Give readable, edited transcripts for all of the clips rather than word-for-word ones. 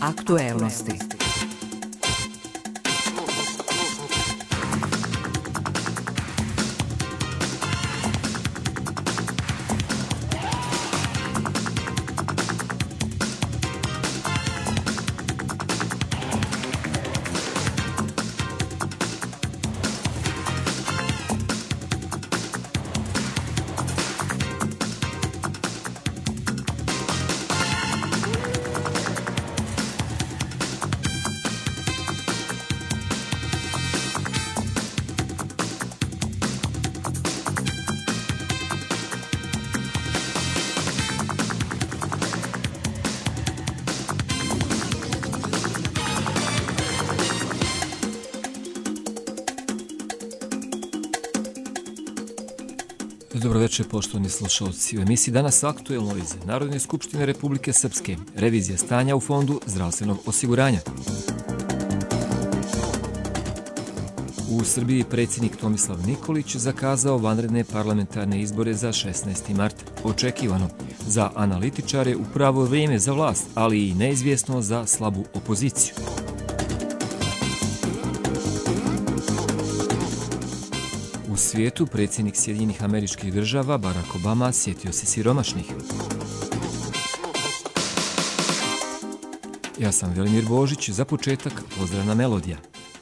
Aktuelnosti. Dobroveče, poštovani slušalci. U emisiji danas aktuelno iz Narodne skupštine Republike Srpske. Revizija stanja u Fondu zdravstvenog osiguranja. U Srbiji predsjednik Tomislav Nikolić zakazao vanredne parlamentarne izbore za 16. mart. Očekivano za analitičare u pravo vrijeme za vlast, ali i neizvjesno za slabu opoziciju. U svijetu predsjednik Sjedinjenih Američkih Država Barack Obama sjetio se siromašnih. Ja sam Velimir Božić, za početak pozdravna melodija.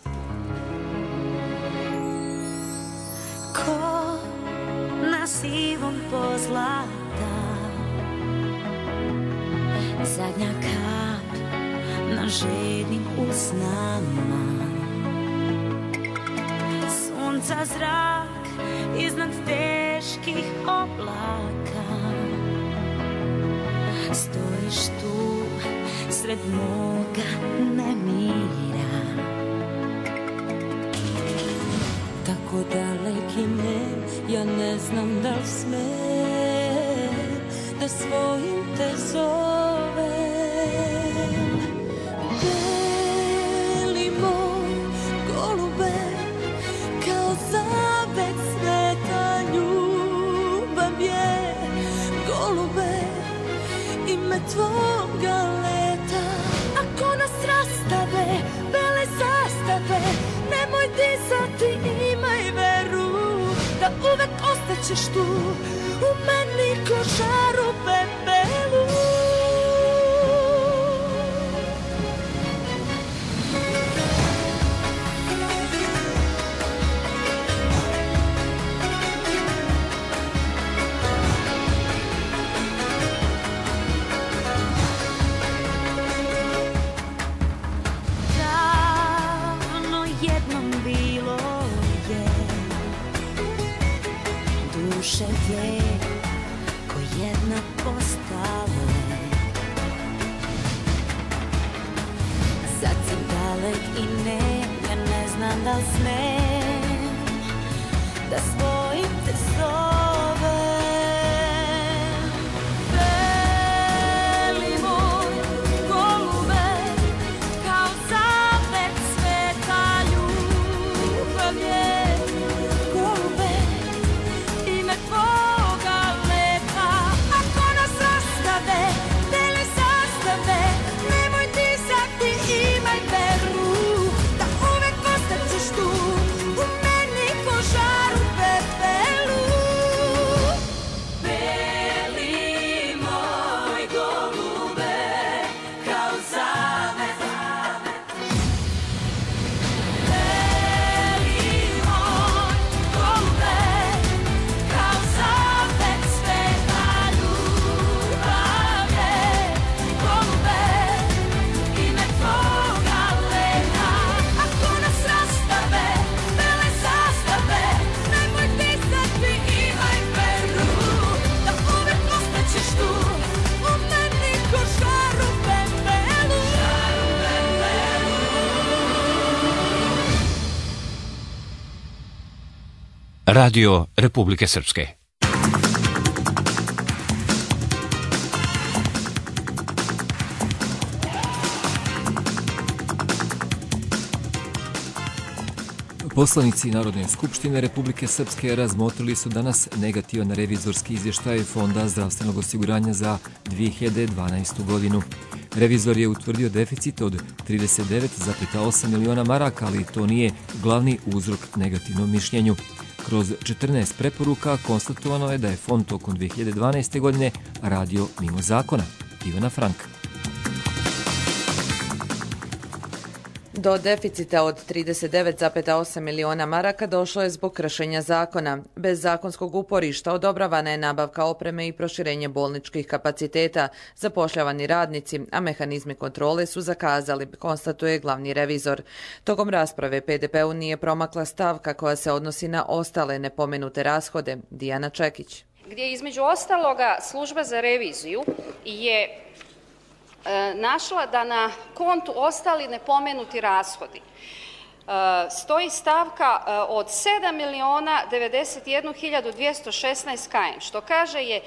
Ko na sivom pozlata, zadnja kap na žednim usnama, sunca zrak iznad teških oblaka, stojiš tu sred moga nemira, tako daleki me, ja ne znam da li smem da svojim te zovem. Beli moj golube, kao zavet sveta ljubav je, golube, ime tvoga leta. Ako nas rastave bele zastave, nemoj dizati, imaj veru da uvek ostaćeš tu u meni ko žar u pepelu. Duše dvije ko jedna postale, sad si dalek i ne, ja ne znam da li smem da svojim te zovem. Beli moj golube, kao zavet sveta ljubav je, golube, ime tvoga leta. Ako nas rastave bele zastave, nemoj dizati, imaj veru da uvek ostaćeš tu u meni ko žar u pepelu. Beli moj golube, kao zavet, beli moj golube, kao zavet sveta ljubav je, golube, ime tvoga leta. Ako nas rastave bele zastave, nemoj dizati, imaj veru da uvek ostaćeš tu u meni ko žar u pepelu. Radio Republike Srpske. Poslanici Narodne skupštine Republike Srpske razmotrili su danas negativan revizorski izvještaj Fonda zdravstvenog osiguranja za 2012. godinu. Revizor je utvrdio deficit od 39,8 miliona maraka, ali to nije glavni uzrok negativnom mišljenju. Kroz 14 preporuka konstatovano je da je fond tokom 2012. godine radio mimo zakona. Ivana Frank. Do deficita od 39,8 miliona maraka došlo je zbog kršenja zakona. Bez zakonskog uporišta odobravana je nabavka opreme i proširenje bolničkih kapaciteta, zapošljavani radnici, a mehanizmi kontrole su zakazali, konstatuje glavni revizor. Tokom rasprave PDP-u nije promakla stavka koja se odnosi na ostale nepomenute rashode. Dijana Čekić. Gdje između ostaloga služba za reviziju je našla da na kontu ostali nepomenuti rashodi stoji stavka od 7.091.216 kn, što kaže je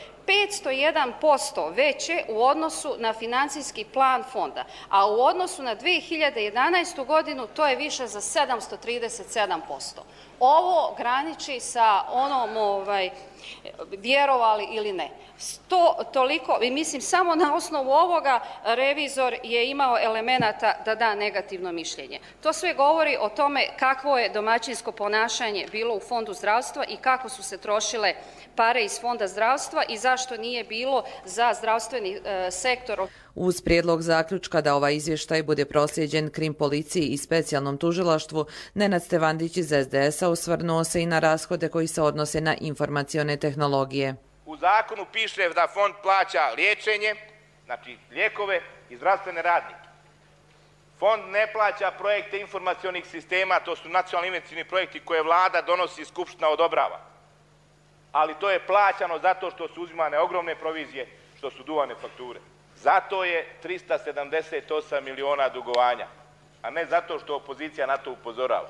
501% veće u odnosu na financijski plan fonda, a u odnosu na 2011. godinu to je više za 737%. Ovo graniči sa onom vjerovali ili ne. Toliko, mislim, samo na osnovu ovoga revizor je imao elemenata da da negativno mišljenje. To sve govori o tome kakvo je domaćinsko ponašanje bilo u Fondu zdravstva i kako su se trošile pare iz Fonda zdravstva i zašto nije bilo za zdravstveni sektor. Uz prijedlog zaključka da ovaj izvještaj bude proslijeđen Krim policiji i specijalnom tužilaštvu, Nenad Stevandić iz SDS-a osvrnuo se i na rashode koji se odnose na informacione tehnologije. U zakonu piše da fond plaća liječenje, znači lijekove i zdravstvene radnike. Fond ne plaća projekte informacionih sistema, to su nacionalni investicioni projekti koje vlada donosi i Skupština odobrava. Ali to je plaćano zato što su uzimane ogromne provizije, što su duvane fakture. Zato je 378 miliona dugovanja, a ne zato što opozicija na to upozorava.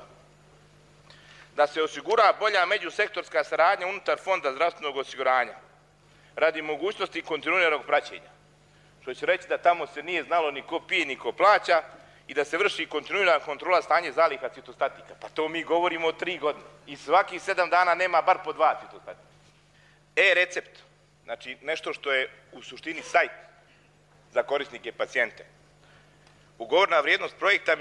Da se osigura bolja međusektorska saradnja unutar Fonda zdravstvenog osiguranja radi mogućnosti kontinuiranog praćenja, što će reći da tamo se nije znalo ni ko pije ni ko plaća i da se vrši kontinuirana kontrola stanja zaliha citostatika. Pa to mi govorimo o 3 godine i svakih 7 dana nema bar po 2 citostatika. E-recept, znači nešto što je u suštini sajt za korisnike pacijente. Ugovorna vrijednost projekta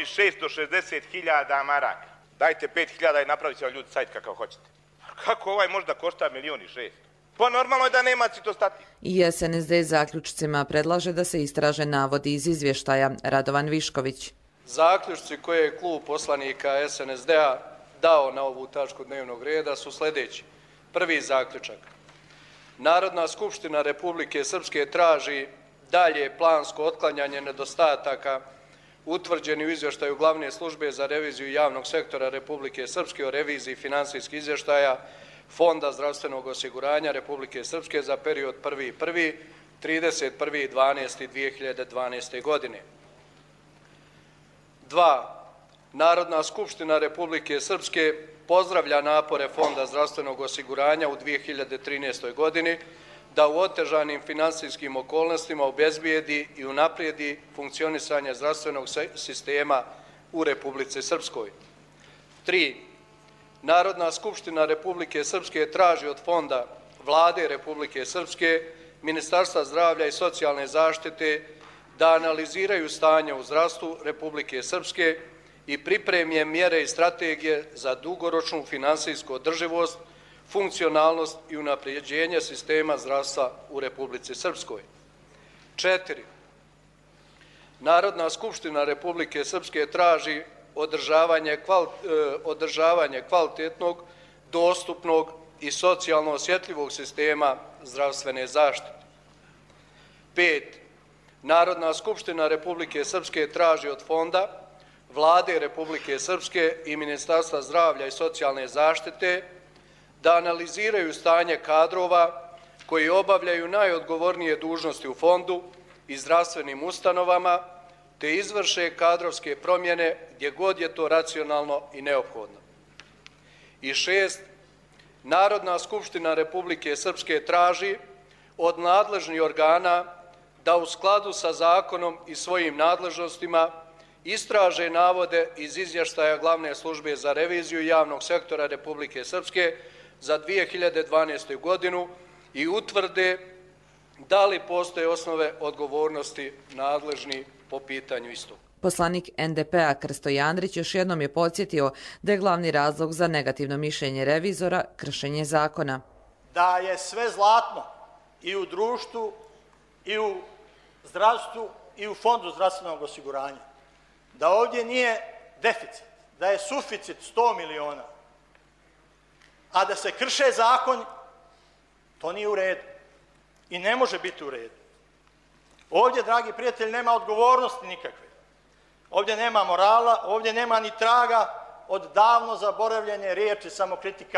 1.660.000 maraka. Dajte 5.000 i napravit će vam ljudi sajt kakav hoćete. Kako ovaj možda košta 1.600.000? Pa normalno je da nema citostatika. I SNSD zaključcima predlaže da se istraže navodi iz izvještaja. Radovan Višković. Zaključci koje je klub poslanika SNSD-a dao na ovu tačku dnevnog reda su sljedeći. Prvi zaključak. Narodna skupština Republike Srpske traži dalje plansko otklanjanje nedostataka utvrđeni u izvještaju Glavne službe za reviziju javnog sektora Republike Srpske o reviziji finansijskih izvještaja Fonda zdravstvenog osiguranja Republike Srpske za period 1.1. 31.12.2012. godine. 2. Narodna skupština Republike Srpske pozdravlja napore Fonda zdravstvenog osiguranja u 2013. godini da u otežanim finansijskim okolnostima obezbijedi i unaprijedi funkcionisanje zdravstvenog sistema u Republici Srpskoj. 3. Narodna skupština Republike Srpske traži od Fonda Vlade Republike Srpske, Ministarstva zdravlja i socijalne zaštite da analiziraju stanje u zdravstvu Republike Srpske i pripremje mjere i strategije za dugoročnu finansijsku održivost, funkcionalnost i unapređenje sistema zdravstva u Republici Srpskoj. 4. Narodna skupština Republike Srpske traži održavanje kvalitetnog, dostupnog i socijalno osjetljivog sistema zdravstvene zaštite. 5. Narodna skupština Republike Srpske traži od Fonda Vlade Republike Srpske i Ministarstva zdravlja i socijalne zaštite da analiziraju stanje kadrova koji obavljaju najodgovornije dužnosti u fondu i zdravstvenim ustanovama, te izvrše kadrovske promjene gdje god je to racionalno i neophodno. I 6. Narodna skupština Republike Srpske traži od nadležnih organa da u skladu sa zakonom i svojim nadležnostima istraže navode iz izvještaja Glavne službe za reviziju javnog sektora Republike Srpske za 2012. godinu i utvrde da li postoje osnove odgovornosti nadležni po pitanju istog. Poslanik NDP-a Krsto Jandrić još jednom je podsjetio da je glavni razlog za negativno mišljenje revizora kršenje zakona. Da je sve zlatno i u društvu, i u zdravstvu, i u fondu zdravstvenog osiguranja. Da ovdje nije deficit, da je suficit 100 miliona, a da se krše zakon, to nije u redu i ne može biti u redu. Ovdje, dragi prijatelji, nema odgovornosti nikakve. Ovdje nema morala, ovdje nema ni traga od davno zaboravljene riječi samokritika.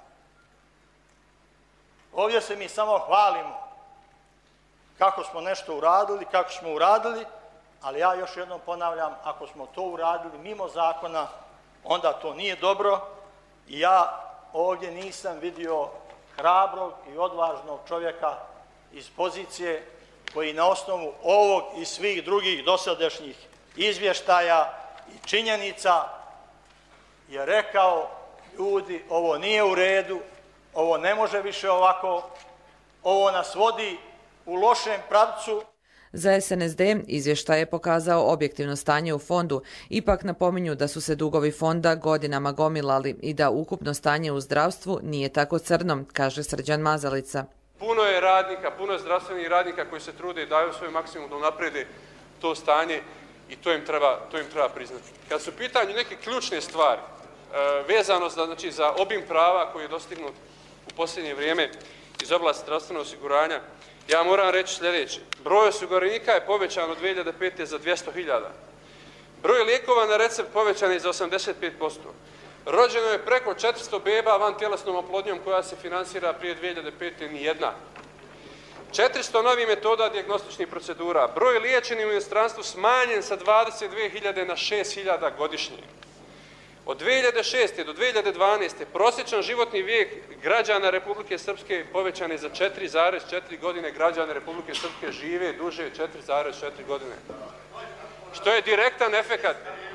Ovdje se mi samo hvalimo kako smo nešto uradili, kako smo uradili, ali ja još jednom ponavljam, ako smo to uradili mimo zakona, onda to nije dobro i ja ovdje nisam vidio hrabrog i odvažnog čovjeka iz pozicije koji na osnovu ovog i svih drugih dosadašnjih izvještaja i činjenica je rekao, ljudi, ovo nije u redu, ovo ne može više ovako, ovo nas vodi u lošem pravcu. Za SNSD izvještaj je pokazao objektivno stanje u fondu, ipak napominju da su se dugovi fonda godinama gomilali i da ukupno stanje u zdravstvu nije tako crno, kaže Srđan Mazalica. Puno je radnika, puno je zdravstvenih radnika koji se trude i daju svoj maksimum da unaprede to stanje i to im treba priznati. Kad su u pitanju neke ključne stvari, vezano za obim prava koji je dostignut u posljednje vrijeme iz oblasti zdravstvenog osiguranja, ja moram reći sljedeće. Broj osiguranika je povećan od 2005. za 200.000. Broj lijekova na recept povećan je za 85%. Rođeno je preko 400 beba van tjelesnom oplodnjom koja se finansira prije 2005. nijedna. 400 novih metoda dijagnostičnih procedura. Broj liječenih u inostranstvu smanjen sa 22.000 na 6.000 godišnje. Od 2006. do 2012. prosječan životni vijek građana Republike Srpske povećan je za 4,4 godine. Građane Republike Srpske žive duže 4,4 godine. Što je direktan efekat,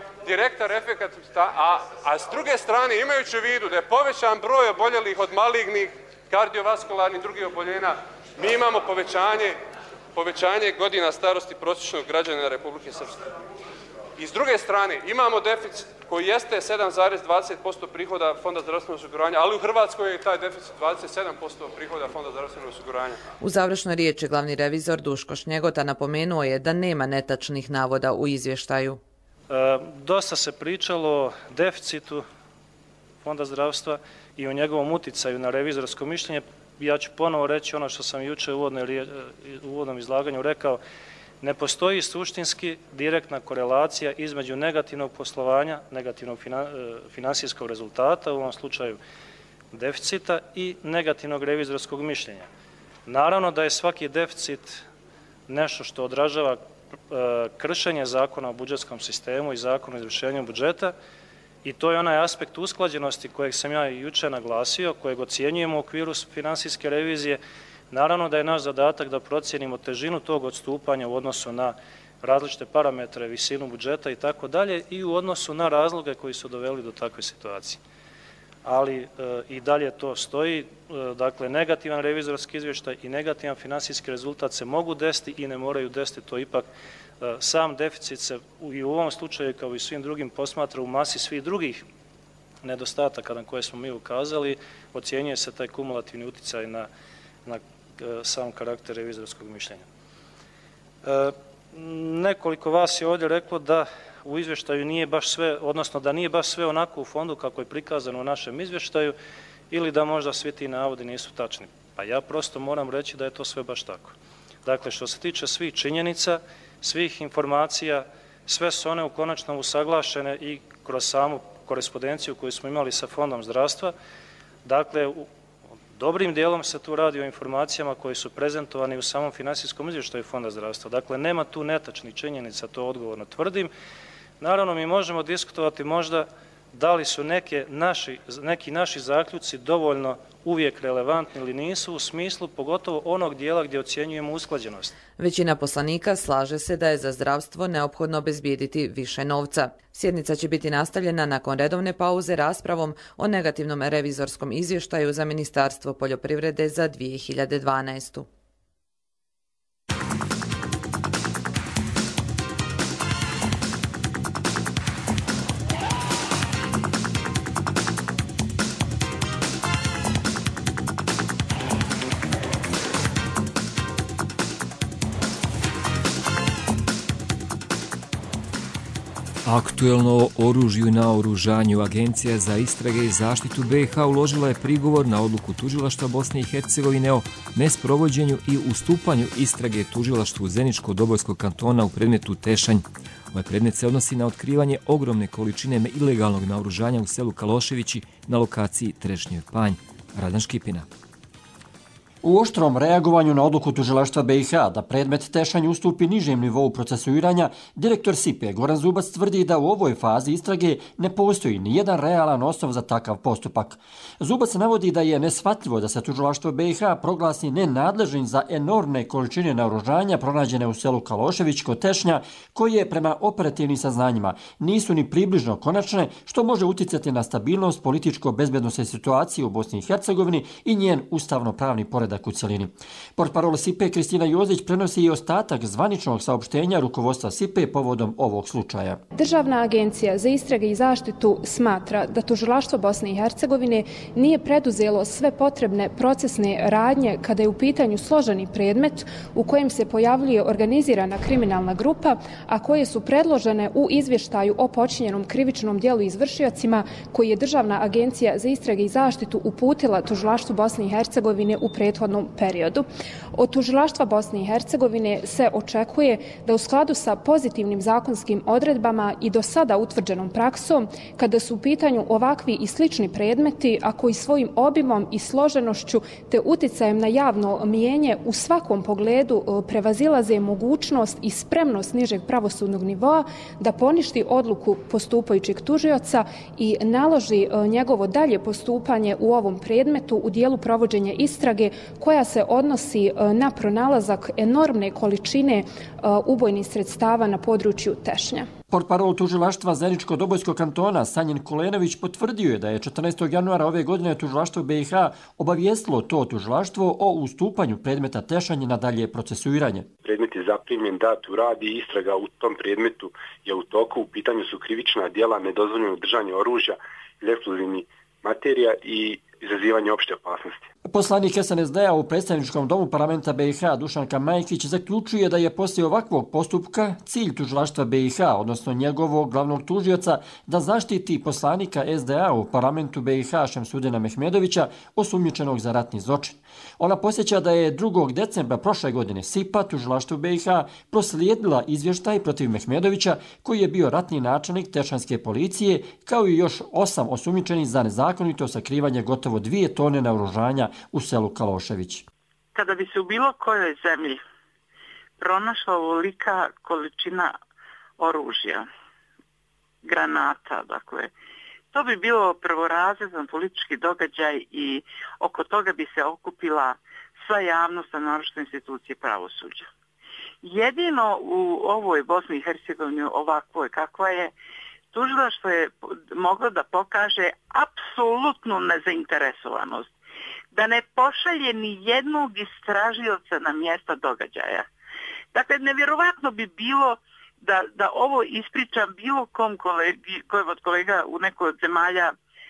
a s druge strane, imajući u vidu da je povećan broj oboljelih od malignih, kardiovaskularnih i drugih oboljenja, mi imamo povećanje godina starosti prosječnog građana Republike Srpske. I s druge strane, imamo deficit koji jeste 7,20% prihoda Fonda zdravstvenog osiguranja, ali u Hrvatskoj je taj deficit 27% prihoda Fonda zdravstvenog osiguranja. U završnoj riječi glavni revizor Duško Šnjegota napomenuo je da nema netačnih navoda u izvještaju. Dosta se pričalo o deficitu Fonda zdravstva i o njegovom uticaju na revizorsko mišljenje. Ja ću ponovo reći ono što sam jučer u uvodnom izlaganju rekao. Ne postoji suštinski direktna korelacija između negativnog poslovanja, negativnog finansijskog rezultata, u ovom slučaju deficita, i negativnog revizorskog mišljenja. Naravno da je svaki deficit nešto što odražava kršenje zakona o budžetskom sistemu i zakona o izvršenju budžeta i to je onaj aspekt usklađenosti kojeg sam ja i jučer naglasio, kojeg ocjenjujemo u okviru finansijske revizije. Naravno da je naš zadatak da procijenimo težinu tog odstupanja u odnosu na različite parametre, visinu budžeta i tako dalje i u odnosu na razloge koji su doveli do takve situacije. Ali i dalje to stoji, dakle negativan revizorski izvještaj i negativan finansijski rezultat se mogu desiti i ne moraju desiti, to ipak sam deficit se i u ovom slučaju kao i svim drugim posmatra u masi svih drugih nedostataka na koje smo mi ukazali, ocjenjuje se taj kumulativni utjecaj na sam karakter revizorskog mišljenja. Nekoliko vas je ovdje reklo da u izvještaju nije baš sve, odnosno da nije baš sve onako u fondu kako je prikazano u našem izvještaju ili da možda svi ti navodi nisu tačni. Pa ja prosto moram reći da je to sve baš tako. Dakle, što se tiče svih činjenica, svih informacija, sve su one u konačnom usaglašene i kroz samu korespondenciju koju smo imali sa Fondom zdravstva. Dakle, dobrim dijelom se tu radi o informacijama koje su prezentovane u samom finansijskom izvještaju Fonda zdravstva. Dakle, nema tu netačnih činjenica, to odgovorno tvrdim. Naravno, mi možemo diskutovati možda da li su neki naši zaključci dovoljno uvijek relevantni ili nisu u smislu pogotovo onog dijela gdje ocjenjujemo usklađenost. Većina poslanika slaže se da je za zdravstvo neophodno obezbijediti više novca. Sjednica će biti nastavljena nakon redovne pauze raspravom o negativnom revizorskom izvještaju za Ministarstvo poljoprivrede za 2012. Aktuelno o oružju i naoružanju. Agencija za istrage i zaštitu BiH uložila je prigovor na odluku tužilaštva Bosne i Hercegovine o nesprovođenju i ustupanju istrage tužilaštvu Zeničko-Dobojskog kantona u predmetu Tešanj. Ovaj predmet se odnosi na otkrivanje ogromne količine ilegalnog naoružanja u selu Kaloševići na lokaciji Trešnjev panj. Radan Škipina. U oštrom reagovanju na odluku tužilaštva BiH da predmet Tešanj ustupi nižem nivou procesuiranja, direktor SIPE Goran Zubac tvrdi da u ovoj fazi istrage ne postoji ni jedan realan osnov za takav postupak. Zubac navodi da je neshvatljivo da se tužilaštvo BiH proglasi nenadležnim za enormne količine naoružanja pronađene u selu Kalošević kod Tešnja, koje prema operativnim saznanjima nisu ni približno konačne, što može uticati na stabilnost političko-bezbednosne situacije u Bosni i Hercegovini i njen ustavno-pravni poredak u cjelini. Portparol SIPE Kristina Jozić prenosi i ostatak zvaničnog saopštenja rukovodstva SIPE povodom ovog slučaja. Državna agencija za istrage i zaštitu smatra da tužilaštvo Bosne i Hercegovine nije preduzelo sve potrebne procesne radnje kada je u pitanju složeni predmet u kojem se pojavljuje organizirana kriminalna grupa, a koje su predložene u izvještaju o počinjenom krivičnom djelu izvršiocima koji je Državna agencija za istrage i zaštitu uputila tužilaštvu Bosne i Hercegovine u prethodnom periodu. Od tužilaštva Bosne i Hercegovine se očekuje da u skladu sa pozitivnim zakonskim odredbama i do sada utvrđenom praksom, kada su u pitanju ovakvi i slični predmeti, a koji svojim obimom i složenošću te uticajem na javno mijenje u svakom pogledu prevazilaze mogućnost i spremnost nižeg pravosudnog nivoa da poništi odluku postupajućeg tužioca i naloži njegovo dalje postupanje u ovom predmetu u dijelu provođenja istrage koja se odnosi na pronalazak enormne količine ubojnih sredstava na području Tešnja. Portparol tužilaštva Zeničko-Dobojskog kantona Sanjin Kulenović potvrdio je da je 14. januara ove godine tužilaštvo BiH obavijestilo to tužilaštvo o ustupanju predmeta Tešanj na dalje procesuiranje. Predmet je zaprimljen, dat u rad i istraga u tom predmetu je u toku. U pitanju su krivična djela nedozvoljenog držanja oružja ili eksplozivnih materija i izazivanje opšte opasnosti. Poslanik SNSD-a u predstavničkom domu parlamenta BiH Dušanka Majkić zaključuje da je poslije ovakvog postupka cilj tužilaštva BiH, odnosno njegovog glavnog tužioca, da zaštiti poslanika SDA u parlamentu BiH Šemsudina Mehmedovića, osumnjičenog za ratni zločin. Ona posjeća da je 2. decembra prošle godine SIPA tužilaštvu BiH proslijedila izvještaj protiv Mehmedovića, koji je bio ratni načelnik Tešanjske policije, kao i još 8 osumnjičenih za nezakonito sakrivanje gotovo 2 tone naoružanja u selu Kalošević. Kada bi se u bilo kojoj zemlji pronašla ovolika količina oružja, granata, dakle, to bi bilo prvorazredan politički događaj i oko toga bi se okupila sva javnost, a naročito institucije pravosuđa. Jedino u ovoj Bosni i Hercegovini ovakvoj kakva je, tužilaštvo je moglo da pokaže apsolutnu nezainteresovanost, da ne pošalje ni jednog istražioca na mjesta događaja. Dakle, nevjerovatno bi bilo da ovo ispričam bilo kom kojem od kolega u nekoj od zemalja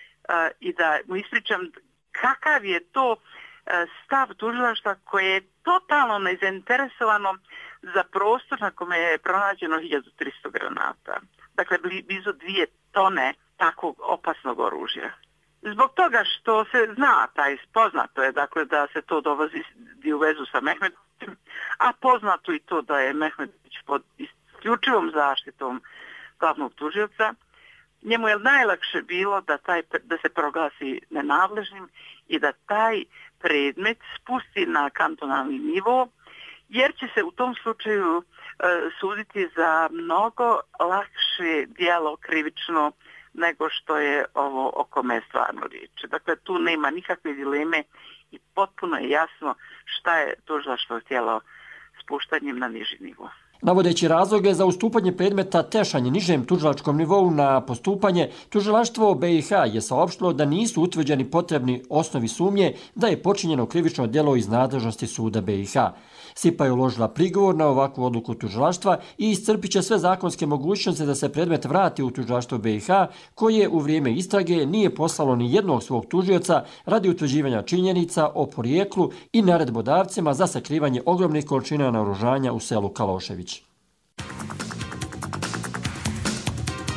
i da mu ispričam kakav je to stav tužilaštva koje je totalno nezainteresovano za prostor na kome je pronađeno 1300 granata. Dakle, blizu 2 tone takvog opasnog oružja. Zbog toga što se zna, poznato je dakle, da se to dovodi u vezu sa Mehmedovićem, a poznato i to da je Mehmedović pod isključivom zaštitom glavnog tužioca, njemu je najlakše bilo da se proglasi nenadležnim i da taj predmet spusti na kantonalni nivo, jer će se u tom slučaju suditi za mnogo lakše djelo krivično nego što je ovo o kome je stvarno riječ. Dakle, tu nema nikakve dileme i potpuno je jasno šta je tužilaštvo htjelo spuštanjem na niži nivo. Navodeći razloge za ustupanje predmeta Tešanj nižem tužilačkom nivou na postupanje, tužilaštvo BiH je saopštilo da nisu utvrđeni potrebni osnovi sumnje da je počinjeno krivično djelo iz nadležnosti suda BiH. SIPA je uložila prigovor na ovakvu odluku tužilaštva i iscrpit će sve zakonske mogućnosti da se predmet vrati u tužilaštvo BiH, koje u vrijeme istrage nije poslalo ni jednog svog tužioca radi utvrđivanja činjenica o porijeklu i naredbodavcima za sakrivanje ogromnih količina naoružanja u selu Kalošević.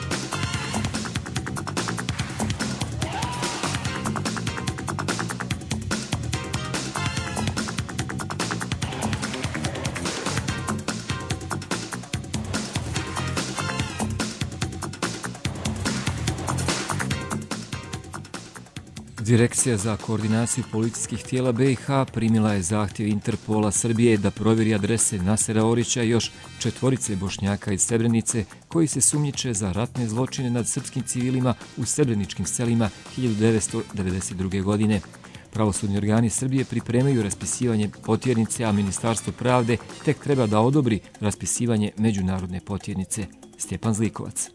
Direkcija za koordinaciju policijskih tijela BiH primila je zahtjev Interpola Srbije da provjeri adrese Nasera Orića i još 4 Bošnjaka iz Srebrenice koji se sumnjiče za ratne zločine nad srpskim civilima u srebreničkim selima 1992. godine. Pravosudni organi Srbije pripremaju raspisivanje potjernice, a Ministarstvo pravde tek treba da odobri raspisivanje međunarodne potjernice. Stjepan Zlikovac.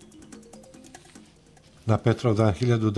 Na Petrovdan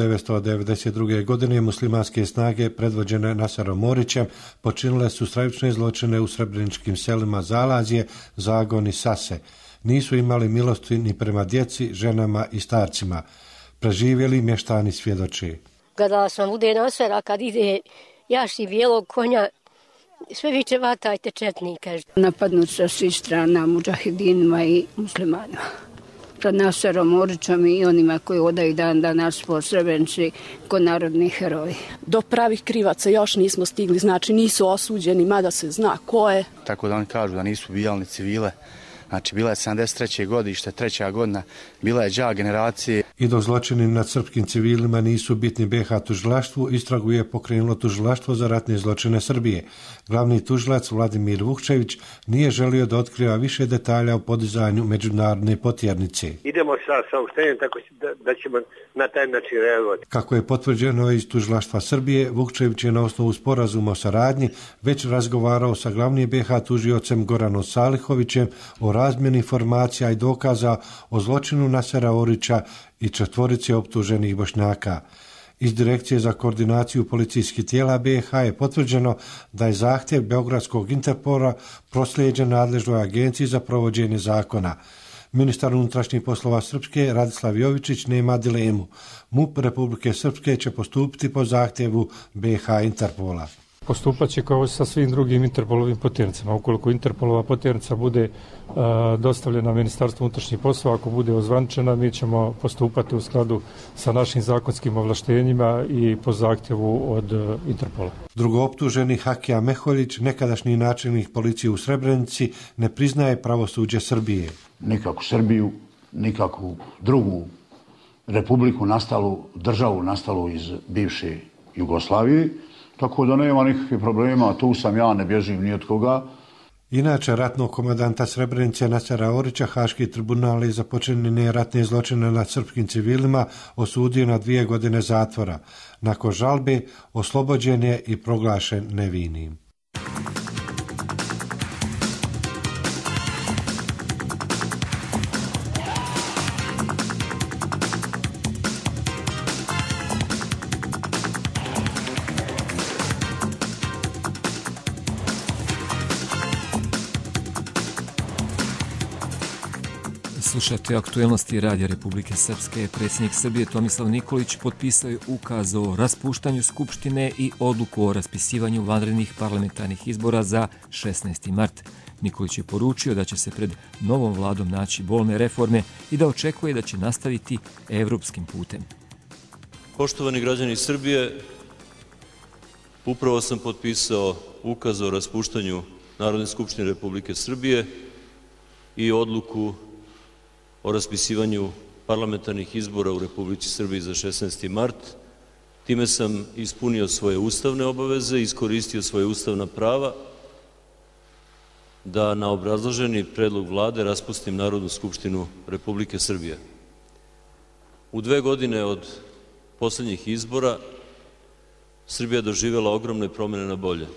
1992. godine muslimanske snage predvođene Naserom Orićem počinile su stravične zločine u srebreničkim selima Zalazje, Zagon i Sase. Nisu imali milosti ni prema djeci, ženama i starcima. Preživjeli mještani svjedoči. Kada sam bude Nasera, kad ide jaši bijelog konja, sve viče vatajte četnike. Napadnut sa svih strana mudžahidinima i muslimanima. Pred Naserom Orićem i onima koji odaju dan danas po Srebrenici kod narodnih heroji. Do pravih krivaca još nismo stigli, znači nisu osuđeni, mada se zna ko je. Tako da oni kažu da nisu ubijali ni civile. Znači, bila je 73. godište, 3. godina, bila je đak generacije. I dok zločini nad srpskim civilima nisu bitni BiH tužilaštvu, istragu je pokrenulo tužilaštvo za ratne zločine Srbije. Glavni tužilac Vladimir Vukčević nije želio da otkriva više detalja o podizanju međunarodne potjernice. Idemo sa saopštenjem tako da ćemo na taj način reagovati. Kako je potvrđeno iz tužilaštva Srbije, Vukčević je na osnovu sporazuma o saradnji već razgovarao sa glavnim BiH tužiocem Goranom Salihovićem o razmjeni informacija i dokaza o zločinu Nasera Orića i 4 optuženih Bošnjaka. Iz Direkcije za koordinaciju policijskih tijela BiH je potvrđeno da je zahtjev Beogradskog Interpola proslijeđen nadležnoj agenciji za provođenje zakona. Ministar unutrašnjih poslova Srpske Radislav Jovičić nema dilemu. MUP Republike Srpske će postupiti po zahtjevu BiH Interpola. Postupat će kao sa svim drugim Interpolovim potjernicama. Ukoliko Interpolova potjernica bude dostavljena Ministarstvu unutrašnjih poslova, ako bude ozvaničena, mi ćemo postupati u skladu sa našim zakonskim ovlaštenjima i po zahtjevu od Interpola. Drugooptuženi Hakija Meholjić, nekadašnji načelnik policije u Srebrenici, ne priznaje pravosuđe Srbije. Nikakvu Srbiju, nikakvu drugu republiku nastalu, državu nastalu iz bivše Jugoslavije, tako da nema nikakvih problema, tu sam ja, ne bježim ni od koga. Inače, ratnog komandanta Srebrenice Nasera Orića Haški tribunal je za počinjene ratne zločine nad srpskim civilima osudio na 2 godine zatvora. Nakon žalbe oslobođen je i proglašen nevinim. Slušate aktuelnosti Radija Republike Srpske. Predsjednik Srbije Tomislav Nikolić potpisao je ukaz o raspuštanju Skupštine i odluku o raspisivanju vanrednih parlamentarnih izbora za 16. mart. Nikolić je poručio da će se pred novom vladom naći bolne reforme i da očekuje da će nastaviti evropskim putem. Poštovani građani Srbije, upravo sam potpisao ukaz o raspuštanju Narodne skupštine Republike Srbije i odluku o raspisivanju parlamentarnih izbora u Republici Srbiji za 16. mart. Time sam ispunio svoje ustavne obaveze, iskoristio svoje ustavna prava da na obrazloženi predlog vlade raspustim Narodnu skupštinu Republike Srbije. U 2 godine od posljednjih izbora Srbija doživjela ogromne promjene na bolje.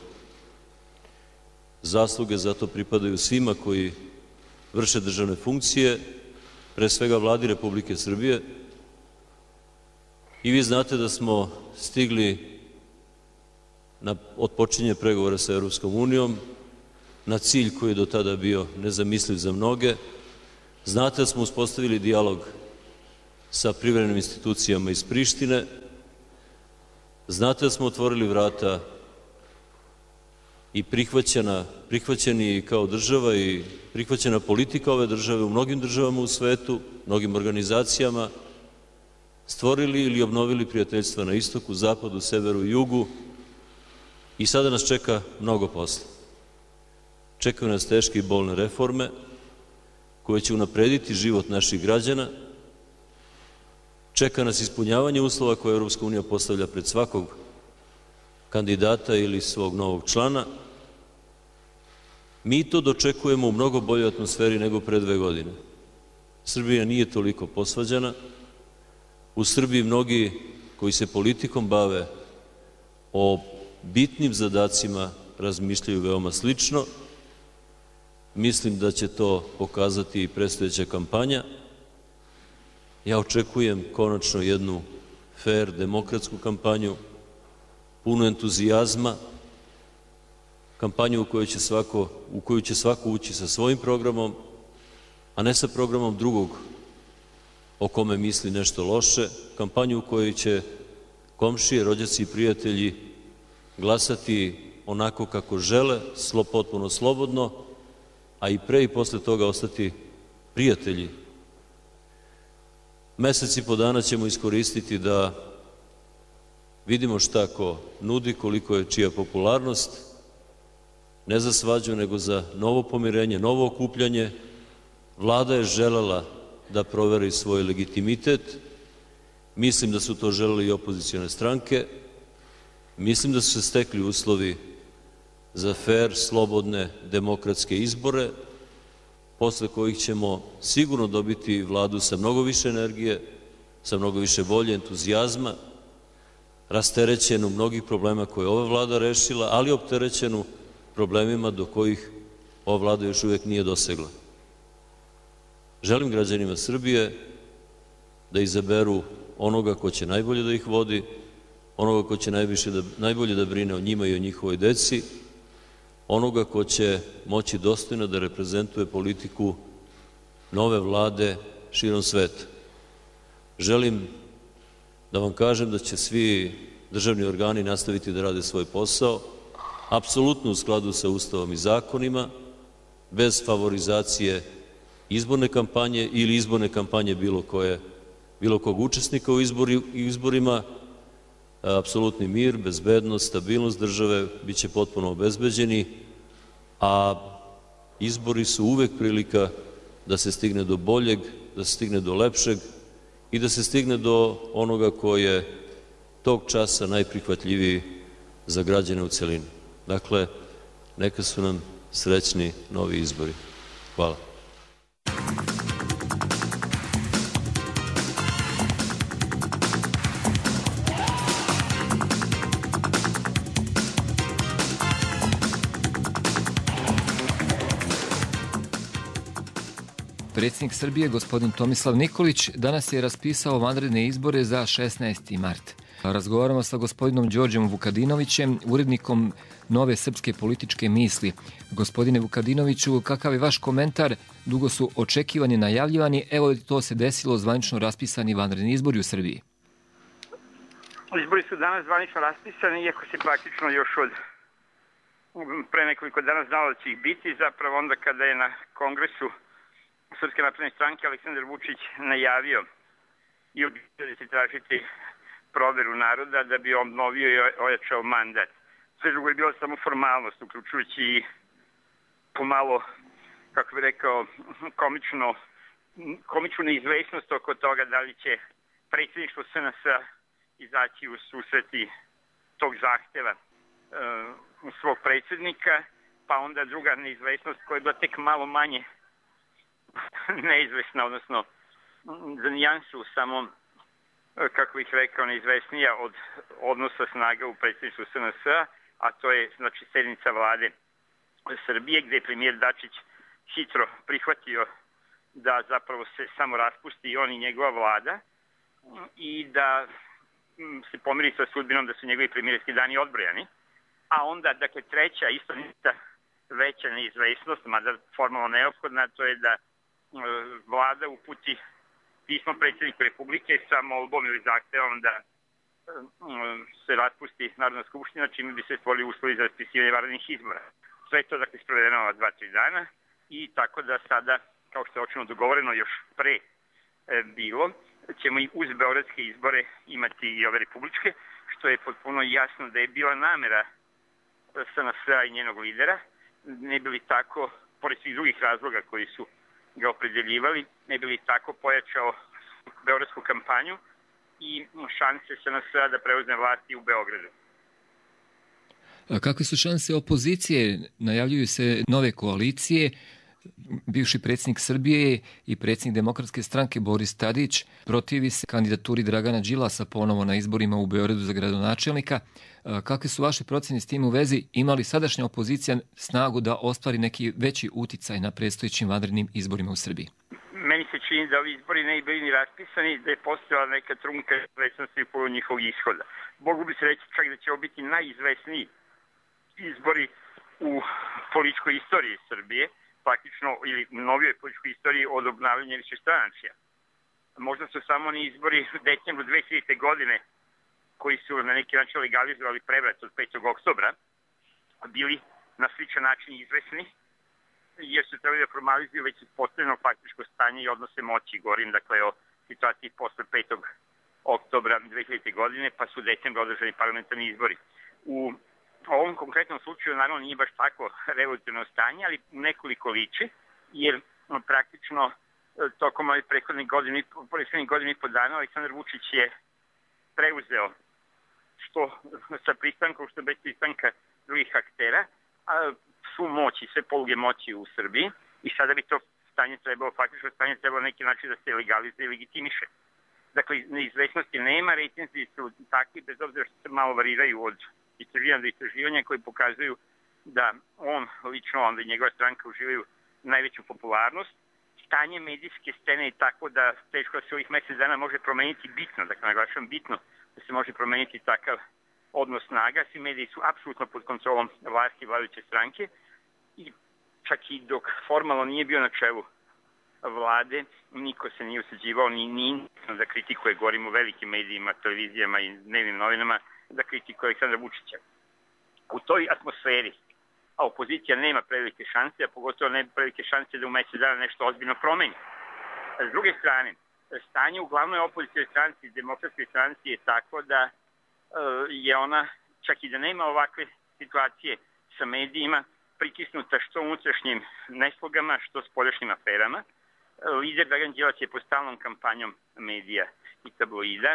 Zasluge za to pripadaju svima koji vrše državne funkcije, pre svega vladi Republike Srbije. I vi znate da smo stigli od počinje pregovora sa Europskom unijom na cilj koji je do tada bio nezamisliv za mnoge. Znate da smo uspostavili dijalog sa privremenim institucijama iz Prištine. Znate da smo otvorili vrata i prihvaćeni kao država i prihvaćena politika ove države u mnogim državama u svetu, mnogim organizacijama, stvorili ili obnovili prijateljstva na istoku, zapadu, severu i jugu i sada nas čeka mnogo posla. Čekaju nas teške i bolne reforme koje će unaprediti život naših građana. Čeka nas ispunjavanje uslova koje Europska unija postavlja pred svakog kandidata ili svog novog člana. Mi to dočekujemo u mnogo boljoj atmosferi nego pre 2 godine. Srbija nije toliko posvađana. U Srbiji mnogi koji se politikom bave o bitnim zadacima razmišljaju veoma slično. Mislim da će to pokazati i predstojeća kampanja. Ja očekujem konačno jednu fer, demokratsku kampanju, punu entuzijazma, kampanju u koju će svako ući sa svojim programom, a ne sa programom drugog o kome misli nešto loše, kampanju u kojoj će komšije, rođaci i prijatelji glasati onako kako žele, potpuno slobodno, a i pre i posle toga ostati prijatelji. Mesec i po dana ćemo iskoristiti da vidimo šta ko nudi, koliko je čija popularnost, ne za svađu, nego za novo pomirenje, novo okupljanje. Vlada je želela da proveri svoj legitimitet. Mislim da su to želeli i opozicione stranke. Mislim da su se stekli uslovi za fer, slobodne, demokratske izbore, posle kojih ćemo sigurno dobiti vladu sa mnogo više energije, sa mnogo više volje, entuzijazma, rasterećenu mnogih problema koje je ova vlada rešila, ali opterećenu problemima do kojih ova vlada još uvijek nije dosegla. Želim građanima Srbije da izaberu onoga ko će najbolje da ih vodi, onoga ko će najbolje da brine o njima i o njihovoj deci, onoga ko će moći dostojno da reprezentuje politiku nove vlade širom sveta. Želim da vam kažem da će svi državni organi nastaviti da rade svoj posao, apsolutno u skladu sa Ustavom i zakonima, bez favorizacije izborne kampanje ili izborne kampanje bilo kog učesnika u izborima. Apsolutni mir, bezbednost, stabilnost države biće potpuno obezbeđeni, a izbori su uvek prilika da se stigne do boljeg, da se stigne do lepšeg i da se stigne do onoga ko je tog časa najprihvatljiviji za građane u celini. Dakle, neka su nam srećni novi izbori. Hvala. Predsjednik Srbije, gospodin Tomislav Nikolić, danas je raspisao vanredne izbore za 16. mart. Razgovaramo sa gospodinom Đorđem Vukadinovićem, urednikom Nove srpske političke misli. Gospodine Vukadinoviću, kakav je vaš komentar? Dugo su očekivani, najavljivani. Evo, to se desilo, zvanično raspisani vanredni izbori u Srbiji. Izbori su danas zvanično raspisani, iako se praktično još od pre nekoliko dana znalo da će ih biti. Zapravo onda kada je na kongresu Srpske napredne stranke Aleksandar Vučić najavio i običao da će tražiti proveru naroda da bi obnovio i ojačao mandat. Sve drugo je bilo samo formalnost, uključujući i pomalo, kako bih rekao, komičnu neizvesnost oko toga da li će predsjedništvo SNS izaći u susreti tog zahteva svog predsjednika, pa onda druga neizvesnost koja je bila tek malo manje neizvesna, odnosno za nijansu samo, kako bih rekao, neizvesnija od odnosa snaga u predsjedništvu SNS-a, a to je, znači, sednica vlade Srbije, gde je premijer Dačić hitro prihvatio da zapravo se samo raspusti i on i njegova vlada i da se pomiri sa sudbinom da su njegovi premijerski dani odbrojani. A onda, dakle, treća, isto veća neizvesnost, mada formalno neophodna, to je da vlada uputi pismo predsjedniku Republike sa molbom ili zahtevom da se raspusti Narodna skupština, čime bi se stvorili uslovi za raspisivanje vanrednih izbora. Sve to, dakle, sprovedeno ova 2-3 dana i tako da sada, kao što je očino dogovoreno još pre bilo, ćemo i uz beogradske izbore imati i ove republičke, što je potpuno jasno da je bila namera SNS-a i njenog lidera, ne bili tako, pored svih drugih razloga koji su ga opredeljivali, ne bili tako pojačao beogradsku kampanju i šanse SNS-a da preuzme vlasti u Beogradu. Kakve su šanse opozicije? Najavljuju se nove koalicije. Bivši predsjednik Srbije i predsjednik Demokratske stranke Boris Tadić protivi se kandidaturi Dragana Đilasa ponovo na izborima u Beogradu za gradonačelnika. Kakve su vaše procjene s tim u vezi? Ima li sadašnja opozicija snagu da ostvari neki veći uticaj na predstojećim vanrednim izborima u Srbiji? Meni se čini da ovi izbori ne bili ni raspisani, da je postojala neka trunka izvesnosti po njihovog ishoda. Mogu bi se reći čak da će ovo biti najizvesniji izbori u političkoj istoriji Srbije, praktično ili u novijoj političkoj istoriji od obnavljanja višestranačja. Možda su samo ni izbori u decembru 2000. godine, koji su na neki način legalizovali prevrat od 5. oktobra, bili na sličan način izvesni, jer su trebali da formalizuju već postavljeno faktičko stanje i odnose moći. Govorim dakle o situaciji posle 5. oktobra 2000. godine, pa su u decembru održani parlamentarni izbori. U ovom konkretnom slučaju naravno nije baš tako revolucionarno stanje, ali nekoliko liči, jer praktično tokom ove prethodnih godina i po dana Aleksandar Vučić je preuzeo što sa pristankom, što bez pristanka drugih aktera, svu moć i sve poluge moći u Srbiji i sada bi to stanje trebalo, faktično stanje trebalo neki način da se legalizuje i legitimiše. Dakle, neizvesnosti nema, rejtinzi su takvi, bez obzira što se malo variraju od istraživanja do istraživanja koji pokazuju da on lično, onda i njegova stranka uživaju najveću popularnost. Stanje medijske scene je tako da teško da se ovih mjesec dana može promeniti bitno, dakle naglašavam bitno da se može promeniti takav odnos snaga. Svi mediji su apsolutno pod kontrolom vlasti vladajuće stranke i čak i dok formalno nije bio na čelu vlade, niko se nije usuđivao ni da kritikuje, govorim o velikim medijima, televizijama i dnevnim novinama, da kritikuje Aleksandra Vučića. U toj atmosferi, a opozicija nema prevelike šanse, a pogotovo nema prevelike šanse da u mjesec dana nešto ozbiljno promeni. S druge strane, stanje u glavnoj opozicijoj stranci, demokratskoj stranci je tako da je ona, čak i da nema ovakve situacije sa medijima, pritisnuta što unutrašnjim neslogama, što spoljašnjim aferama. Lider Dragan Đilas je pod stalnom kampanjom medija i tabloida.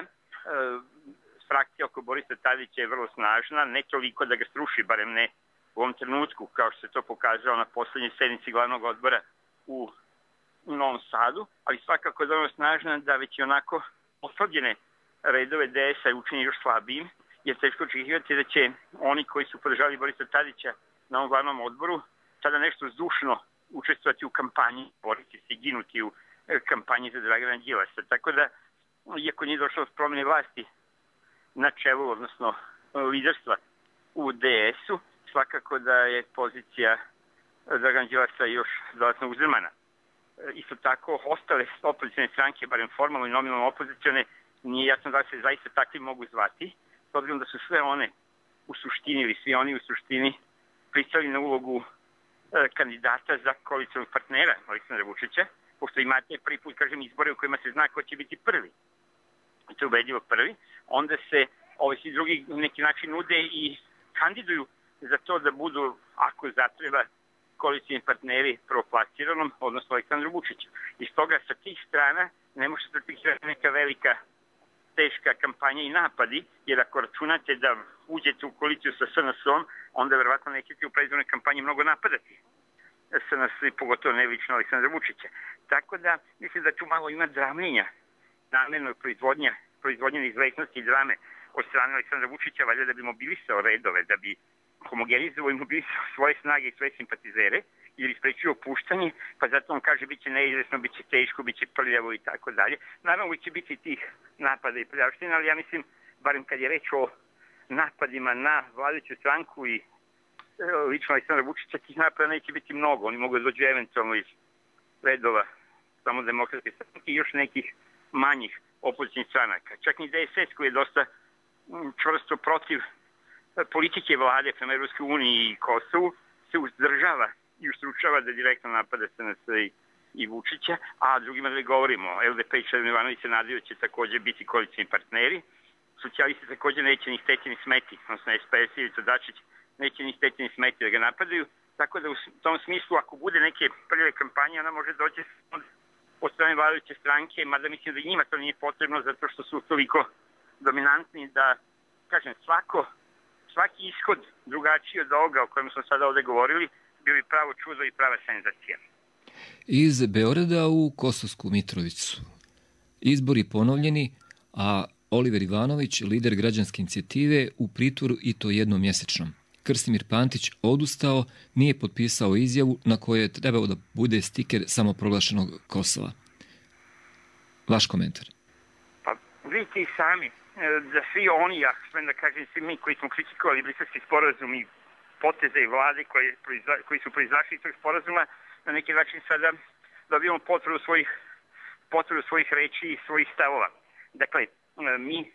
Frakcija oko Borisa Tadića je vrlo snažna, ne toliko da ga sruši, barem ne u ovom trenutku, kao što se to pokazalo na poslednjoj sednici glavnog odbora u Novom Sadu, ali svakako je vrlo snažna da već i onako oslabljene redove DS-a učini još slabijim, jer teško očekivati da će oni koji su podržali Borisa Tadića na ovom glavnom odboru sada nešto zdušno učestvovati u kampanji, boriti se i ginuti u kampanji za Dragana Đilasa. Tako da, iako nije došlo s promjene vlasti na čelu, odnosno liderstva u DS-u, svakako da je pozicija Dragana Đilasa još dodatno uzdrmana. Isto tako, ostale opozicijne stranke, barem formalno i nominalno opozicijone, nije jasno da se zaista takvi mogu zvati, s obzirom da su sve one u suštini, ili svi oni u suštini, pristali na ulogu kandidata za koalicionog partnera Aleksandra Vučića, pošto imate prvi put, kažem, izbore u kojima se zna ko će biti prvi. To je ubedljivo prvi. Onda se svi drugi na neki način nude i kandiduju za to da budu, ako zatreba, koalicijni partneri proplasiranom, odnosno Aleksandru Vučiću. I stoga sa tih strana ne može se očekivati neka velika teška kampanja i napadi, jer ako računate da uđete u koaliciju sa SNS-om, onda verovatno nećete u predizbornoj kampanji mnogo napadati SNS, pogotovo ne lično Aleksandra Vučića. Tako da mislim da tu malo ima dramljenja, namjerno proizvodnje neizvesnosti i drame od strane Aleksandra Vučića, valjda da bi mobilisao redove, da bi homogenizovao i mobilisao svoje snage i svoje simpatizere ili sprečio opuštanje, pa zato on kaže biće neizvesno, biće teško, biće prljavo i tako dalje. Naravno uvijek će biti tih napada i prljavština, ali ja mislim, barem kad je reč o napadima na vladajuću stranku i lično Aleksandra Vučića, tih napada neće biti mnogo. Oni mogu da dođu eventualno iz redova samo demokratske stranke i još nekih manjih opozicijnih stranaka. Čak ni DSS koji je dosta čvrsto protiv politike vlade prema Evropskoj uniji i Kosovu se uzdržava i ustručava da direktno napada SNS i Vučića, a drugima da govorimo. LDP i Čedomir Ivanović se nadaju će također biti koalicijni partneri. Socijalisti također neće ni hteti ni smeti, odnosno SPS ili Dačić neće ni hteti ni smeti da ga napadaju. Tako da u tom smislu, ako bude neke prve kampanje, ona može doći od strane vladajuće stranke, mada mislim da i njima to nije potrebno, zato što su toliko dominantni da, kažem, svaki ishod drugačiji od ovoga o kojem smo sada ovde govorili bio bi pravo čudo i prava senzacija. Iz Beograda u Kosovsku Mitrovicu. Izbori ponovljeni, a Oliver Ivanović, lider građanske inicijative, u pritvoru i to jednomjesečnom. Krstimir Pantić odustao, nije potpisao izjavu na kojoj je trebao da bude stiker samoproglašenog Kosova. Vaš komentar. Pa vidite i sami da svi oni, ja smem da kažem svi mi koji smo kritikovali Briselski sporazum i poteze i vlade koji su proizašli iz tog sporazuma, na neki način sada dobijamo potvrdu svojih reči i svojih stavova. Dakle, mi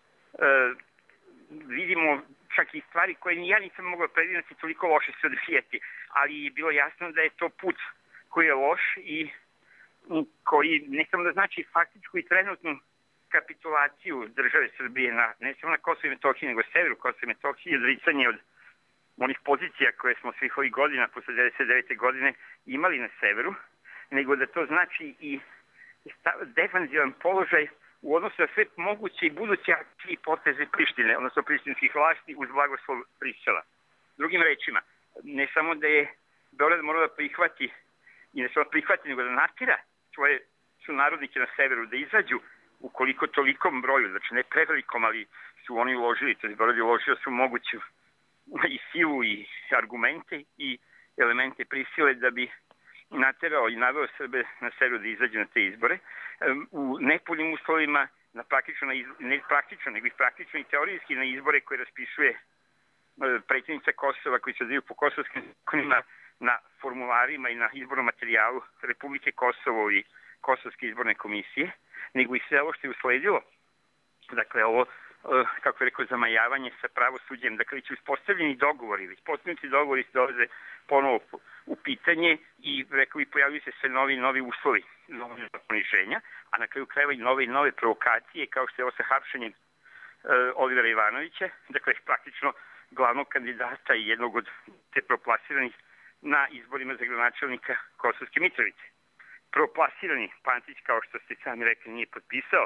vidimo čak i stvari koje ja nisam mogao predvidjeti, toliko loše se odvijeti, ali je bilo jasno da je to put koji je loš i koji ne samo da znači faktičku i trenutnu kapitulaciju države Srbije ne samo na Kosovo i Metohiji, nego severu Kosova i Metohiji, odricanje od onih pozicija koje smo svih ovih godina, posle 1999. godine, imali na severu, nego da to znači i defanzivan položaj u odnosu na sve moguće i buduće akcije i poteze Prištine, odnosno prištinskih vlasti uz blagoslov Brisela. Drugim rečima, ne samo da je Beograd morao da prihvati, i ne samo prihvati, nego da natira svoje sunarodnike na severu da izađu ukoliko tolikom broju, znači ne prevelikom, ali su oni uložili, to je Beograd uložio su moguću i silu i argumente i elemente prisile da bi naterao i naveo Srbe na severu da izađu na te izbore u nepoljnim uslovima, ne praktično, nego i praktično i teorijski na izbore koje raspisuje predsjednica Kosova, koji se odviju po kosovskim zakonima, na formularima i na izbornom materijalu Republike Kosovo i Kosovske izborne komisije, nego i sve ovo što je usledilo. Dakle, ovo, kako je rekao, zamajavanje sa pravosuđem, dakle, već uspostavljeni dogovori, već postavljeni dogovori se dolaze ponovo u pitanje i, rekao bi, pojavljaju se sve novi uslovi, nove poniženja, a na kraju krajeva i nove provokacije, kao što je ovo sa hapšenjem Olivera Ivanovića, dakle, praktično glavnog kandidata i jednog od te proplasiranih na izborima za gradonačelnika Kosovske Mitrovice. Proplasirani Pantić, kao što ste sami rekli, nije potpisao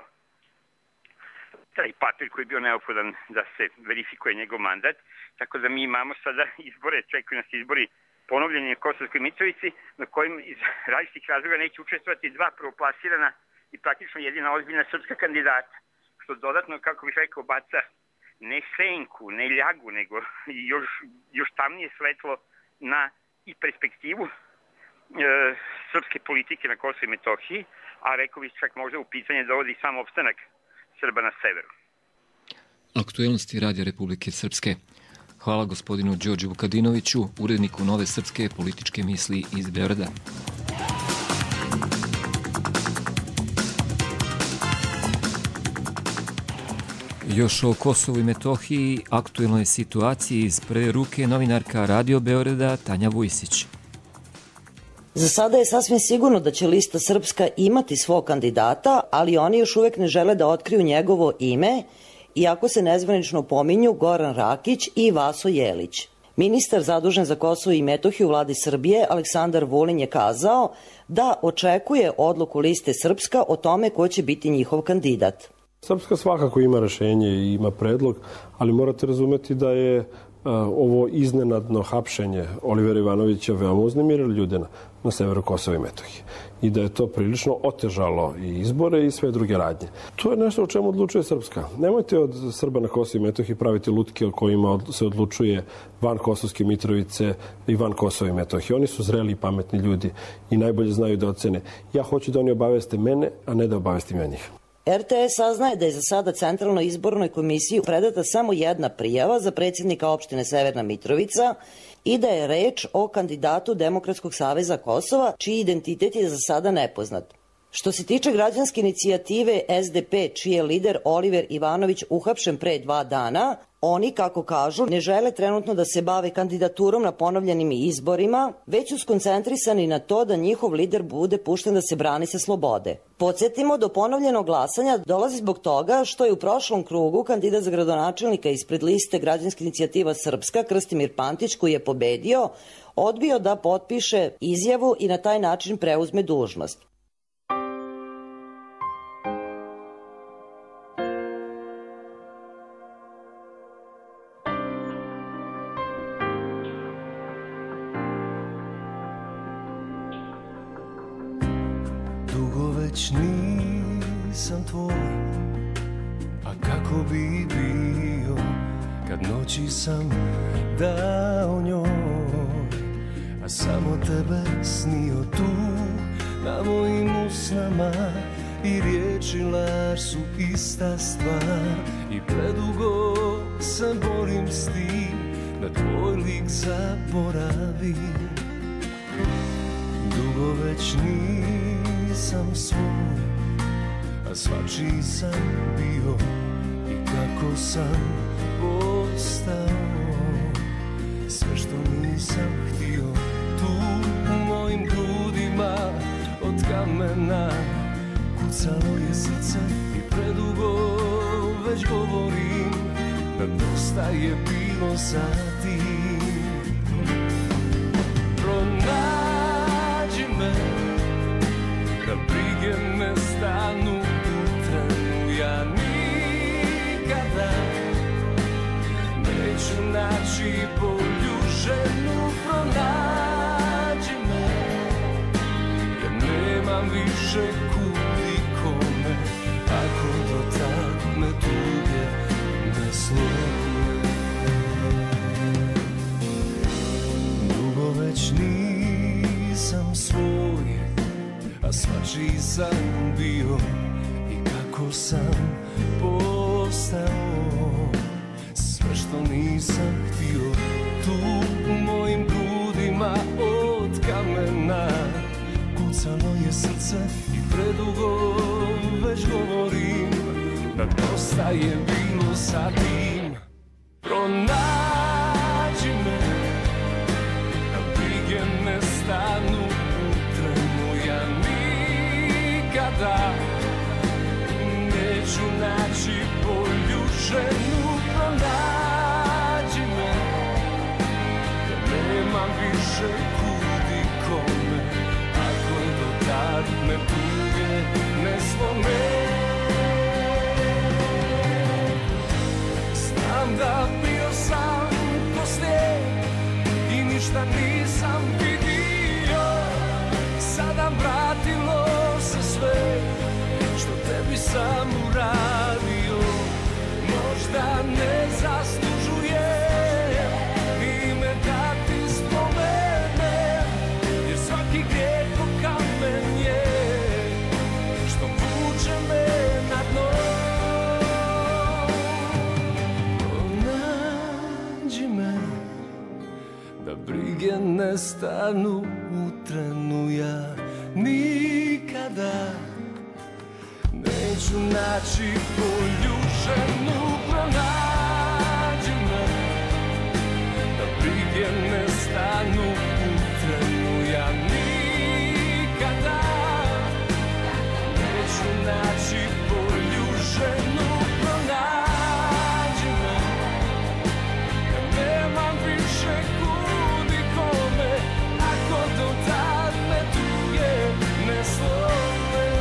taj papir koji je bio neophodan da se verifikuje njegov mandat, tako da mi imamo sada izbore, čekaju nas izbori ponovljeni na Kosovskoj Mitrovici, na kojim iz različitih razloga neće učestvovati dva proplasirana i praktično jedina ozbiljna srpska kandidata, što dodatno, kako bih rekao, baca ne senku, ne ljagu, nego još tamnije svetlo na i perspektivu srpske politike na Kosovu i Metohiji, a rekao bih čak možda u pitanje dovodi sam opstanak Srba na severu. Aktuelnosti Radija Republike Srpske. Hvala gospodinu Đorđu Vukadinoviću, uredniku Nove srpske političke misli iz Beograda. Još o Kosovu i Metohiji, aktuelnoj situaciji iz prve ruke, novinarka Radio Beograda Tanja Vujsić. Za sada je sasvim sigurno da će lista Srpska imati svog kandidata, ali oni još uvek ne žele da otkriju njegovo ime, iako se nezvanično pominju Goran Rakić i Vaso Jelić. Ministar zadužen za Kosovo i Metohiju u vladi Srbije, Aleksandar Vulin, je kazao da očekuje odluku liste Srpska o tome ko će biti njihov kandidat. Srpska svakako ima rešenje i ima predlog, ali morate razumeti da je ovo iznenadno hapšenje Olivera Ivanovića veoma uznemirilo ljude na severu Kosova i Metohije i da je to prilično otežalo i izbore i sve druge radnje. To je nešto o čemu odlučuje Srpska. Nemojte od Srba na Kosovu i Metohiji praviti lutke o kojima se odlučuje van Kosovske Mitrovice i van Kosova i Metohije. Oni su zreli i pametni ljudi i najbolje znaju da ocene. Ja hoću da oni obaveste mene, a ne da obavestim ja njih. RTS saznaje da je za sada Centralnoj izbornoj komisiji predata samo jedna prijava za predsjednika opštine Severna Mitrovica i da je reč o kandidatu Demokratskog saveza Kosova, čiji identitet je za sada nepoznat. Što se tiče građanske inicijative SDP, čiji je lider Oliver Ivanović uhapšen pre 2 dana, oni, kako kažu, ne žele trenutno da se bave kandidaturom na ponovljenim izborima, već su skoncentrisani na to da njihov lider bude pušten da se brani sa slobode. Podsjetimo, do ponovljenog glasanja dolazi zbog toga što je u prošlom krugu kandidat za gradonačelnika ispred liste Građanska inicijativa Srpska, Krstimir Pantić, koji je pobedio, odbio da potpiše izjavu i na taj način preuzme dužnost. već nisam tvoj, a kako bi bio kad noći sam dao njoj, a samo tebe snio tu na mojim usnama, i riječi laž su ista stvar, i predugo se borim s tim da tvoj lik zaboravim. Dugo već nisam svoj, a svačiji sam bio, i kako sam postao sve što nisam htio. Tu u mojim grudima od kamena kucalo je srce, i predugo već govorim da dosta je bilo sa tim. Pronađi me, da brige ne stanu u trenu. Ja nikada neću naći bolju ženu. Pronađi me, jer nemam više kud i kome, ako do tad me tuge ne slome. Dugo već nisam svoj, a svačiji sam bio, i kako sam postao sve što nisam htio. Tu u mojim grudima od kamena kucalo je srce, i predugo već govorim da dosta je bilo sa tim. Pronađi me, da brige ne stanu u trenu. Ja nikada neću naći bolju ženu. Pronađi me, jer nemam više kud i kome, ako do tad me tuge ne slome. Znam da bio sam ko snijeg i ništa nisam vidio. Sada vratilo se sve što tebi sam uradio. Možda ne zaslužuje ime da ti spomenem, jer svaki grijeh ko kamen je što vuče me na dno. Pronađi me, da brige ne stanu u trenu. Ja nikada neću naći bolju ženu. Pronađi me, da brige ne stanu u trenu. Ja nikada neću naći bolju ženu. Pronađi me, ja nemam više kud i kome, ako do tad me tuge ne slome.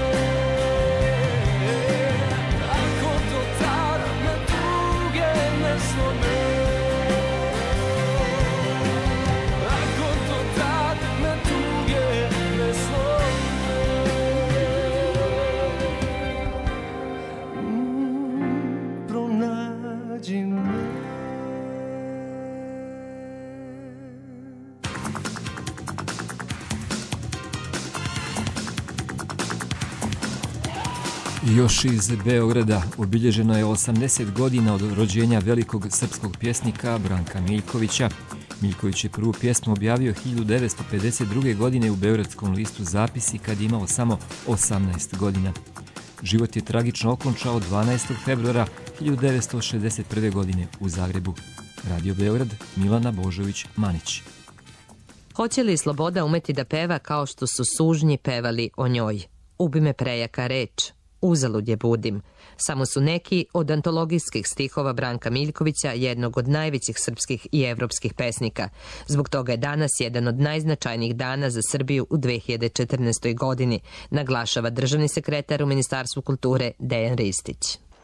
Još iz Beograda obilježeno je 80 godina od rođenja velikog srpskog pjesnika Branka Miljkovića. Miljković je prvu pjesmu objavio 1952. godine u beogradskom listu Zapisi kad je imao samo 18 godina. Život je tragično okončao 12. februara 1961. godine u Zagrebu. Radio Beograd, Milana Božović-Manić. Hoće li sloboda umeti da peva kao što su sužnji pevali o njoj? Ubi me prejaka reč, uzalud je budim. Samo su neki od antologijskih stihova Branka Miljkovića, jednog od najvećih srpskih i evropskih pesnika. Zbog toga je danas jedan od najznačajnijih dana za Srbiju u 2014. godini, naglašava državni sekretar u Ministarstvu kulture Dejan Ristić.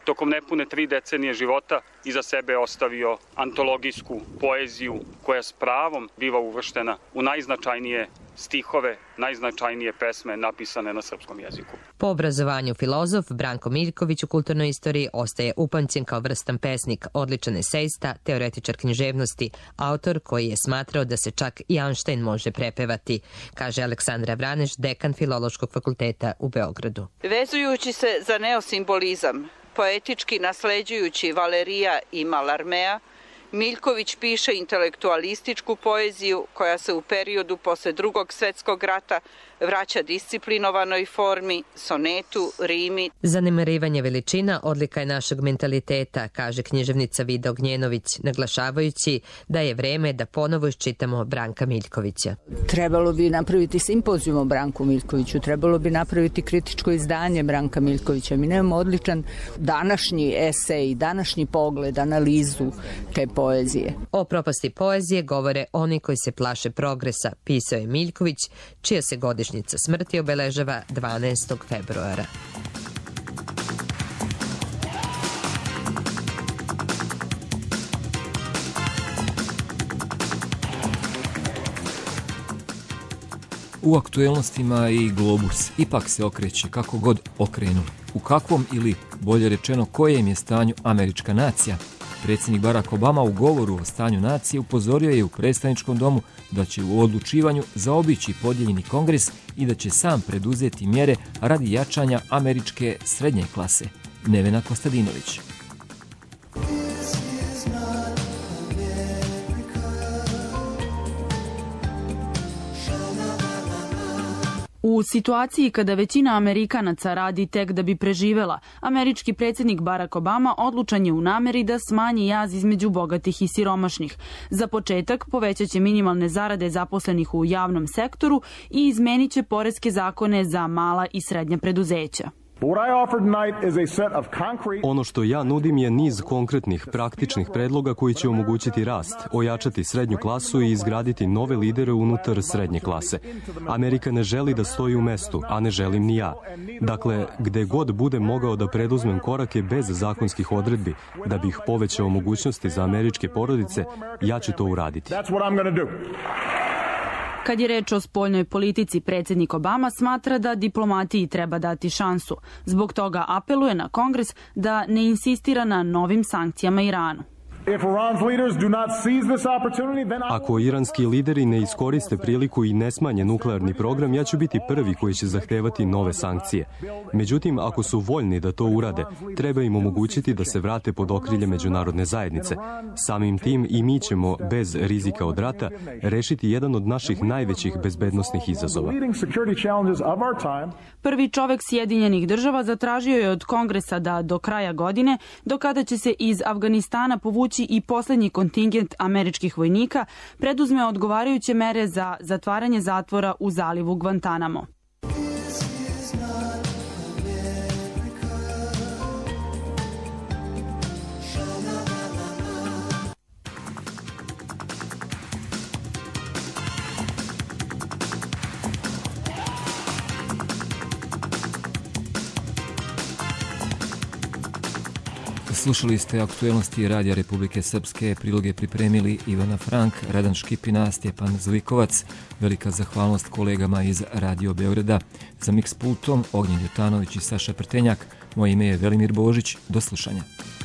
tokom nepune 3 decenije života iza sebe ostavio antologijsku poeziju koja s pravom biva uvrštena u najznačajnije stihove, najznačajnije pesme napisane na srpskom jeziku. Po obrazovanju filozof, Branko Miljković u kulturnoj istoriji ostaje upamćen kao vrstan pesnik, odličan esejista, teoretičar književnosti, autor koji je smatrao da se čak i Einstein može prepevati, kaže Aleksandra Vraneš, dekan Filološkog fakulteta u Beogradu. Vezujući se za neosimbolizam, poetički nasleđujući Valerija i Malarmea, Miljković piše intelektualističku poeziju koja se u periodu posle Drugog svjetskog rata vraća disciplinovanoj formi, sonetu, rimi. Zanemarivanje veličina odlika je našeg mentaliteta, kaže književnica Vida Ognjenović, naglašavajući da je vreme da ponovo iščitamo Branka Miljkovića. Trebalo bi napraviti simpozijum o Branku Miljkoviću, trebalo bi napraviti kritičko izdanje Branka Miljkovića. Mi nemamo odličan današnji esej, današnji pogled, analizu te poezije. O propasti poezije govore oni koji se plaše progresa, pisao je Miljković, čija se godišnjica smrti obeležava 12. februara. U aktuelnostima i Globus ipak se okreće kako god okrenu. U kakvom ili, bolje rečeno, kojem je stanju američka nacija? Predsjednik Barack Obama u govoru o stanju nacije upozorio je u predstavničkom domu da će u odlučivanju zaobići podijeljeni kongres i da će sam preduzeti mjere radi jačanja američke srednje klase. Nevena Kostadinović. U situaciji kada većina Amerikanaca radi tek da bi preživela, američki predsjednik Barack Obama odlučan je u nameri da smanji jaz između bogatih i siromašnih. Za početak povećat će minimalne zarade zaposlenih u javnom sektoru i izmenit će poreske zakone za mala i srednja preduzeća. Ono što ja nudim je niz konkretnih, praktičnih predloga koji će omogućiti rast, ojačati srednju klasu i izgraditi nove lidere unutar srednje klase. Amerika ne želi da stoji u mestu, a ne želim ni ja. Dakle, gde god budem mogao da preduzmem korake bez zakonskih odredbi, da bih povećao mogućnosti za američke porodice, ja ću to uraditi. Kad je reč o spoljnoj politici, predsjednik Obama smatra da diplomatiji treba dati šansu. Zbog toga apeluje na Kongres da ne insistira na novim sankcijama Iranu. Ako iranski lideri ne iskoriste priliku i ne smanje nuklearni program, ja ću biti prvi koji će zahtevati nove sankcije. Međutim, ako su voljni da to urade, treba im omogućiti da se vrate pod okrilje međunarodne zajednice. Samim tim i mi ćemo, bez rizika od rata, rešiti jedan od naših najvećih bezbednosnih izazova. Prvi čovek Sjedinjenih država zatražio je od Kongresa da do kraja godine, do kada će se iz Afganistana povući i posljednji kontingent američkih vojnika, preduzme odgovarajuće mere za zatvaranje zatvora u zalivu Guantanamo. Slušali ste aktuelnosti Radija Republike Srpske, priloge pripremili Ivana Frank, Radan Škipina, Stjepan Zvikovac. Velika zahvalnost kolegama iz Radio Beograda. Za Mix pultom Ognjen Jutanović i Saša Prtenjak. Moje ime je Velimir Božić. Do slušanja.